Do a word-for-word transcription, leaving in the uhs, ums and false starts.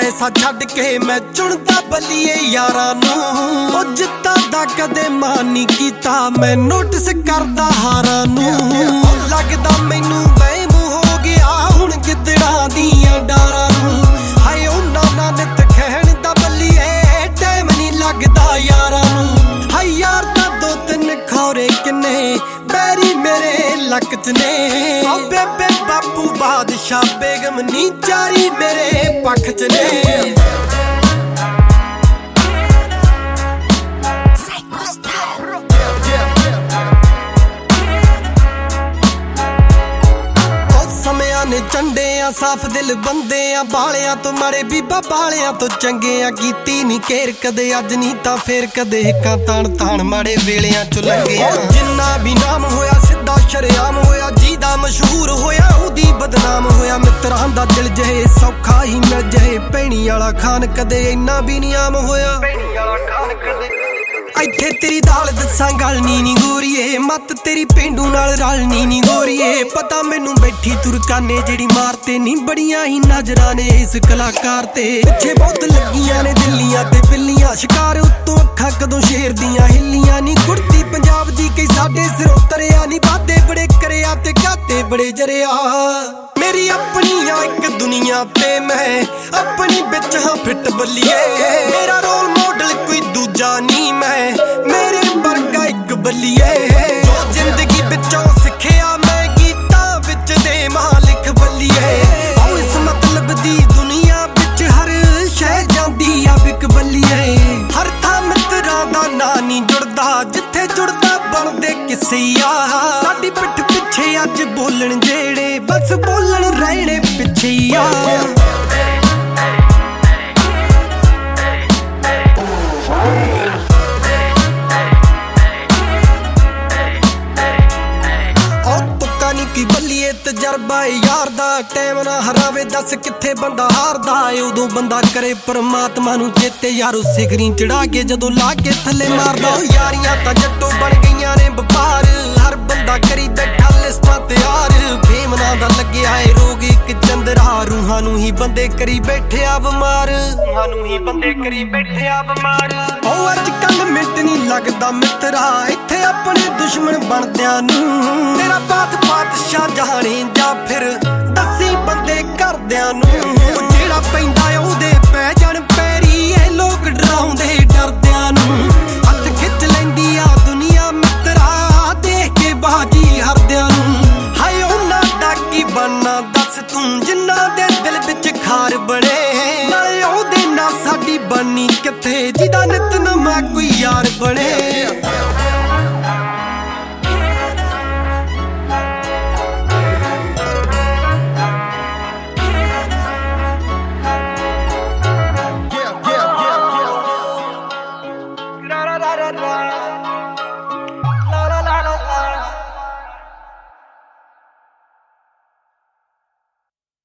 पैसा छड्ड के मैं चुनदा बल्लीए यारां नूं। ओ जिद्दां दा कदे मान नहीं कीता मैं नोटिस करदा हारां नूं। लगदा मैनू वहम हो गया हुण गिद्दड़ां दियां डारां नूं। हाय उन्हां नाल नित खैण दा बल्लीए टाइम नहीं लगदा यारां नूं। हाय यार दा दो तीन खौरे किन्ने बैरी मेरे लक च ने। ओ बेबे बापू बादशाह बेगम नी चारी मेरे पक्ष च ने। ने चंडे आ साफ दिल बंदे आ बालियां तो मारे बीबा बालियां तो चंगे आ। कीती नी केर कदे अज नी तां फेर कदे हिक्कां ताण ताण माड़े वेलियां चो लंघे आ। जिन्ना भी नाम होया सिद्धा शरेआम होया जीदा मशहूर होया उदी बदनाम होया। मित्रां दा दिल जहे सौखा ही मिल जहे भैणी वाला खान कदे इन्ना भी नी आम होया। इत्थे तेरी दाल दस्सां गल नी नी गोरीए मत तेरी पेंडू नाल रलनी नी गोरीए। पता मैनू बैठी तुरकाने जेड़ी मारते नी बड़ियां ही नजरां ने इस कलाकार ते। पिछे बहुत लगियां ने दिल्लियां ते बिल्लियां शिकार उत्तों अखां कदों शेर दियां हिल्लियां नी। कुर्ती पंजाब दी कई साडे सिरों तरिया नी। वादे बड़े करिया ते घाटे बड़े जरिया। मेरी अपनी आ इक दुनिया ते मैं अपनी बिच हां फिट बल्लीए। मेरा रोल मॉडल कोई दूजा नी मैं मेरे वर्गा इक बल्लीए। जो जिंदगी बिचों सिखिया मैं गीतां विच दे मालिक बल्लीए। ओ इस मतलब दी दुनिया बिच हर शै जांदी आ बिक बल्लीए। हर थां मित्रां दा नां नी जुड़दा जिथे जुड़दा बनदे किसे आ। साडी पिठ पिछे अज बोलण जेड़े बस बोलण रहणे पिछे आ। की बल्लीए तजर्बा यार दा टाइम ना हरावे दस किथे बंदा हारदा। उदों बंदा करे परमात्मा नू चेते यार सिगरी चढ़ा के जदों ला के थले मारदा। यारियां तां जट्टों बन गईयां ने व्यापार हर बंदा करी बैठा लिस्टां तैयार। फेम नां दा लग्गिया है रोग इक चंदरा रूहां नू ही बंदे करी बैठे आ बमार। रूहां नू ही बंदे करी बैठे आ बमार। ओ अज कल मिंट नहीं लगदा मित्रा इत्थे अपने दुश्मन बनदियां नू। तेरा बात बादशाह जहानी जा फिर दसी बंदे करदियां नू। जेड़ा पैंदा ओहदे पै जाण पैरी ए लोग डराउंदे डरदियां नू। हत्थ खिच लैंदी आ दुनिया मित्रा देख के बाजी हरदियां नू। हाय उन्हां दा की बनना